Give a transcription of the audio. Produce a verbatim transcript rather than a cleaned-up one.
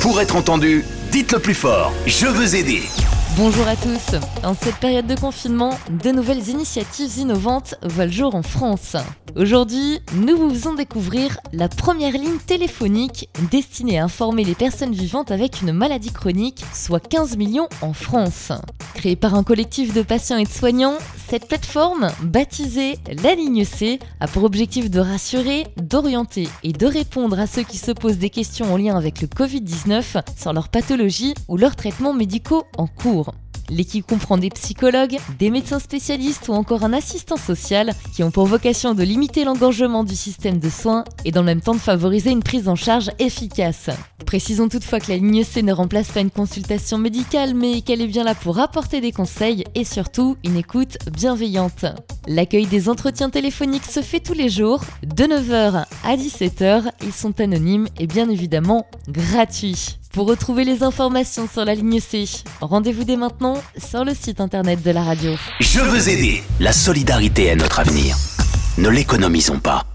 Pour être entendu, dites-le plus fort. Je veux aider. Bonjour à tous. En cette période de confinement, de nouvelles initiatives innovantes voient le jour en France. Aujourd'hui, nous vous faisons découvrir la première ligne téléphonique destinée à informer les personnes vivantes avec une maladie chronique, soit quinze millions en France. Créée par un collectif de patients et de soignants, cette plateforme, baptisée La Ligne C, a pour objectif de rassurer, d'orienter et de répondre à ceux qui se posent des questions en lien avec le covid dix-neuf sur leur pathologie ou leurs traitements médicaux en cours. L'équipe comprend des psychologues, des médecins spécialistes ou encore un assistant social qui ont pour vocation de limiter l'engorgement du système de soins et dans le même temps de favoriser une prise en charge efficace. Précisons toutefois que la ligne C ne remplace pas une consultation médicale, mais qu'elle est bien là pour apporter des conseils et surtout une écoute bienveillante. L'accueil des entretiens téléphoniques se fait tous les jours, de neuf heures à dix-sept heures. Ils sont anonymes et bien évidemment gratuits. Pour retrouver les informations sur la ligne C, rendez-vous dès maintenant sur le site internet de la radio. Je veux aider. La solidarité est notre avenir. Ne l'économisons pas.